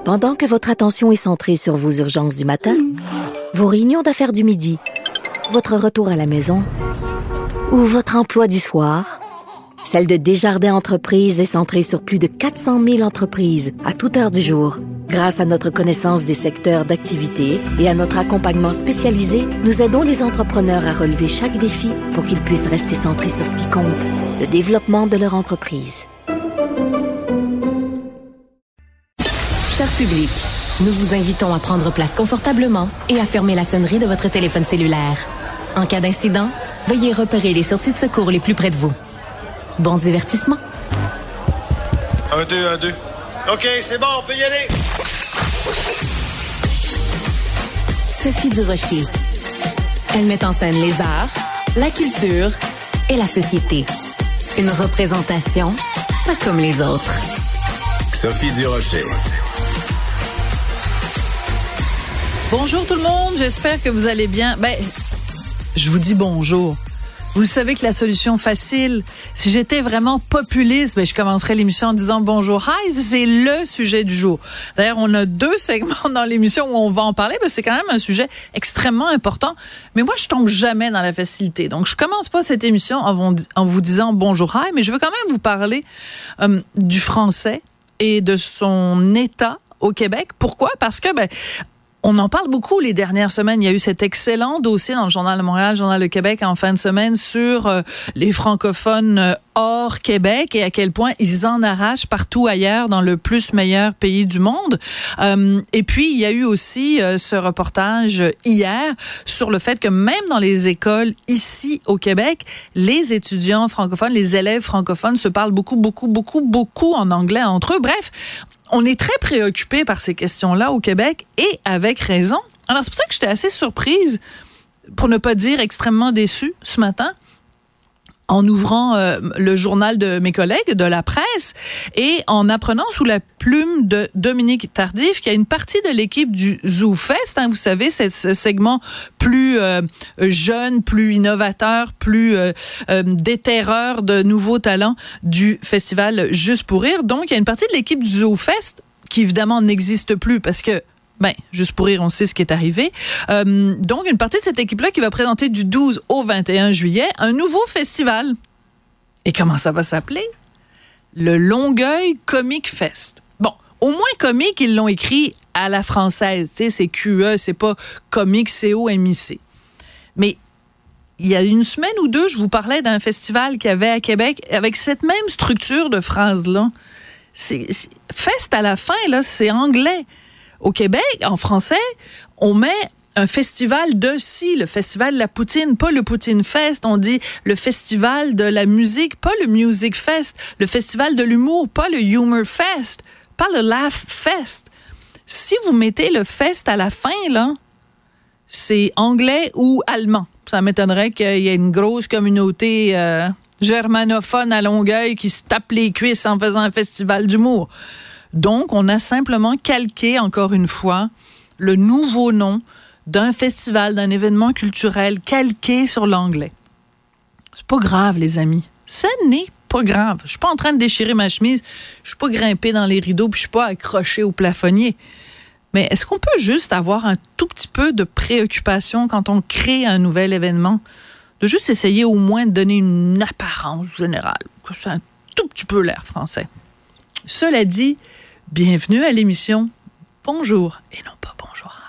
Pendant que votre attention est centrée sur vos urgences du matin, vos réunions d'affaires du midi, votre retour à la maison ou votre emploi du soir, celle de Desjardins Entreprises est centrée sur plus de 400 000 entreprises à toute heure du jour. Grâce à notre connaissance des secteurs d'activité et à notre accompagnement spécialisé, nous aidons les entrepreneurs à relever chaque défi pour qu'ils puissent rester centrés sur ce qui compte, le développement de leur entreprise. Cher public, nous vous invitons à prendre place confortablement et à fermer la sonnerie de votre téléphone cellulaire. En cas d'incident, veuillez repérer les sorties de secours les plus près de vous. Bon divertissement. 1, 2, 1, 2. OK, c'est bon, on peut y aller. Sophie Durocher. Elle met en scène les arts, la culture et la société. Une représentation pas comme les autres. Sophie Durocher. Bonjour tout le monde, j'espère que vous allez bien. Je vous dis bonjour. Vous savez que la solution facile, si j'étais vraiment populiste, je commencerais l'émission en disant bonjour. Hi, c'est le sujet du jour. D'ailleurs, on a 2 segments dans l'émission où on va en parler, parce que c'est quand même un sujet extrêmement important. Mais moi, je tombe jamais dans la facilité. Donc, je commence pas cette émission en vous disant bonjour, hi, mais je veux quand même vous parler du français et de son état au Québec. Pourquoi? Parce que, on en parle beaucoup les dernières semaines. Il y a eu cet excellent dossier dans le Journal de Montréal, Journal de Québec en fin de semaine sur les francophones hors Québec et à quel point ils en arrachent partout ailleurs dans le plus meilleur pays du monde. Et puis, il y a eu aussi ce reportage hier sur le fait que même dans les écoles ici au Québec, les étudiants francophones, les élèves francophones se parlent beaucoup en anglais entre eux. Bref, on est très préoccupé par ces questions-là au Québec et avec raison. Alors, c'est pour ça que j'étais assez surprise, pour ne pas dire extrêmement déçue ce matin, en ouvrant le journal de mes collègues de la presse et en apprenant sous la plume de Dominique Tardif qu'il y a une partie de l'équipe du ZooFest, vous savez, c'est ce segment plus jeune, plus innovateur, plus déterreur de nouveaux talents du festival Juste pour rire. Donc, il y a une partie de l'équipe du ZooFest qui, évidemment, n'existe plus parce que Juste pour rire, on sait ce qui est arrivé. Donc, une partie de cette équipe-là qui va présenter du 12 au 21 juillet un nouveau festival. Et comment ça va s'appeler? Le Longueuil Comic Fest. Bon, au moins comique, ils l'ont écrit à la française. Tu sais, c'est QE, c'est pas comique, C-O-M-I-C. Mais il y a une semaine ou 2, je vous parlais d'un festival qu'il y avait à Québec avec cette même structure de phrase-là. Fest à la fin, là, c'est anglais. Au Québec, en français, on met un festival de le festival de la poutine, pas le Poutine Fest. On dit le festival de la musique, pas le Music Fest. Le festival de l'humour, pas le Humor Fest. Pas le Laugh Fest. Si vous mettez le fest à la fin, là, c'est anglais ou allemand. Ça m'étonnerait qu'il y ait une grosse communauté germanophone à Longueuil qui se tape les cuisses en faisant un festival d'humour. Donc, on a simplement calqué, encore une fois, le nouveau nom d'un festival, d'un événement culturel calqué sur l'anglais. C'est pas grave, les amis. Ce n'est pas grave. Je suis pas en train de déchirer ma chemise. Je suis pas grimpée dans les rideaux puis je suis pas accrochée au plafonnier. Mais est-ce qu'on peut juste avoir un tout petit peu de préoccupation quand on crée un nouvel événement? De juste essayer au moins de donner une apparence générale, que c'est un tout petit peu l'air français. Cela dit, bienvenue à l'émission Bonjour et non pas Bonjour.